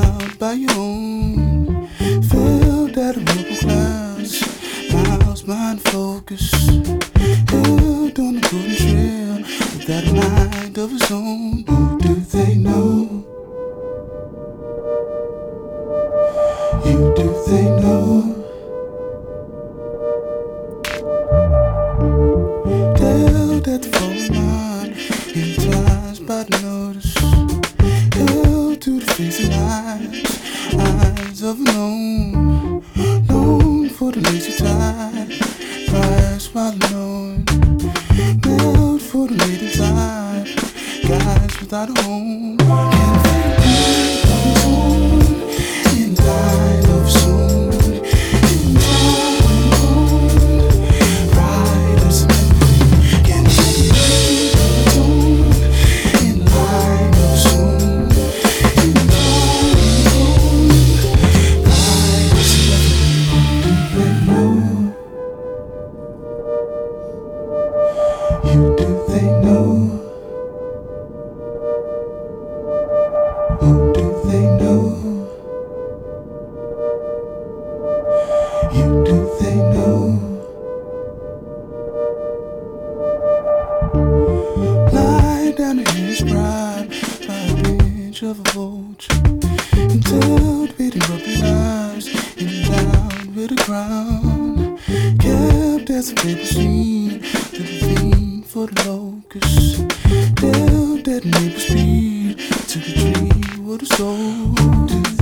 out by your own. Filled out of rubber clouds, miles mind focus. Held on a golden trail without a mind of its own. Who do they know? You do they know? Held at the phone line, hypnotized by the notice. Held to the facing eyes of an own. Known for the lazy type, price while unknown. Built for the lady type, guys without a home. Can't feel good of its own, in light of soon. In time alone, right as a memory. Can't feel good of its own, in light of soon. In time alone, right as a memory. You do they know? Who do they know? You do they know? Lie down in his pride by a bench of a vulture, until beating rubber lives in down with a crown. Kept as a paper scene, the ravine for the locust. Dealt at neighbor speed to the tree with a soul.